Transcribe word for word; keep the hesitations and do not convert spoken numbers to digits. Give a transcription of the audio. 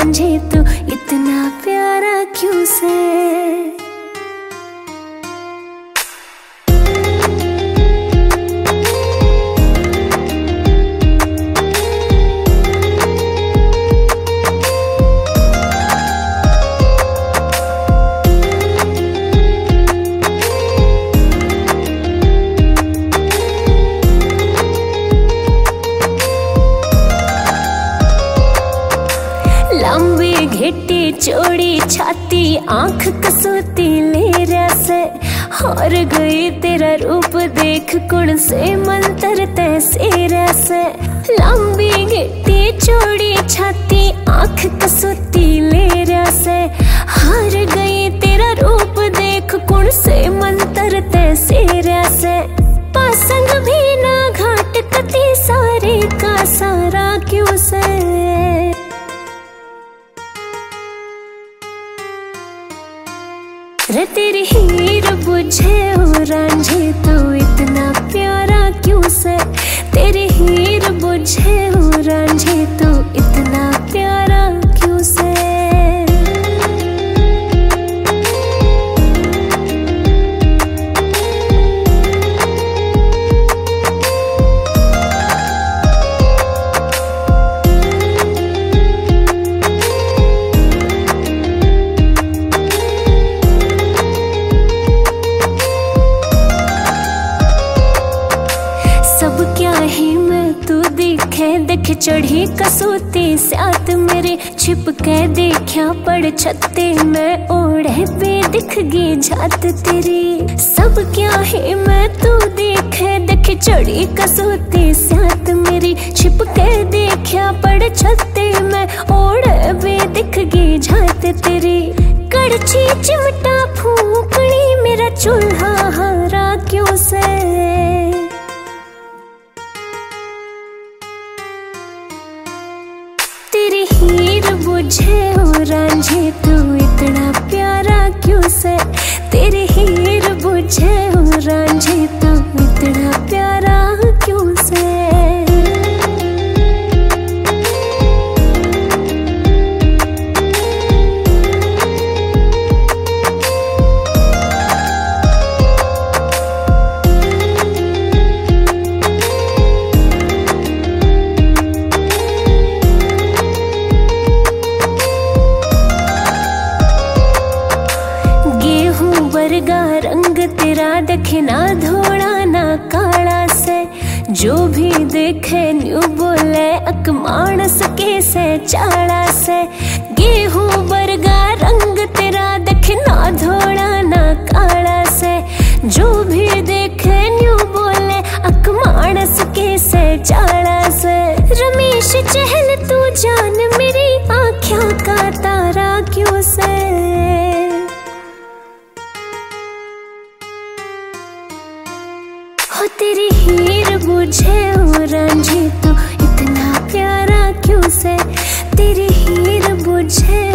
रांझे तू इतना प्यारा क्यों से। लंबी घिट्टी चौड़ी छाती आंख कसौती ले रसे, हार गई तेरा रूप देख कुण से मंतर तैसे रसे। लंबी घिट्टी चौड़ी छाती आंख कसौती ले रसे, हार गई तेरा रूप देख कुण से मंतर तैसे रसे। पासंग भी ना घाट कती सारे का सारा क्यों से। रे तेरी हीर बुझे ओ रांझे तू इतना प्यारा क्यों से। तेरी हीर बुझे ओ रांझे तू इतना प्यारा क्यों से। सब क्या ही मैं तू दिखे देख चढ़ी कसौती साथ मेरे, छिप के देखा पड़ छत्ते में ओढ़े पे दिख गई झात तेरी। सब क्या ही मैं तू देखे देख चढ़ी कसौती साथ मेरी, छिप के देखा पड़ छत्ते में ओढ़े पे दिख गई झात तेरी। कड़छी चिमटा फूकनी मेरा चूल्हा हरा क्यों से। तेरी हीर बुझे ओ रांझे तू इतना प्यारा क्यों से। तेरी हीर बुझे ओ रांझे तू इतना प्यारा क्यों से। वर्गा रंग तेरा देखे ना धोड़ा ना काला से, जो भी देखे न्यू बोले अक मानस के से चाड़ा से। गेहूं वर्गा रंग तेरा देखे ना धोड़ा ना काला से, जो भी देखे न्यू बोले अक मानस के से चाड़ा से। रमेश चहल तू जान मेरी आँखों का तारा क्यों से। हो तेरी हीर बुझे ओ रांझे तू इतना प्यारा क्यों से। तेरी हीर बुझे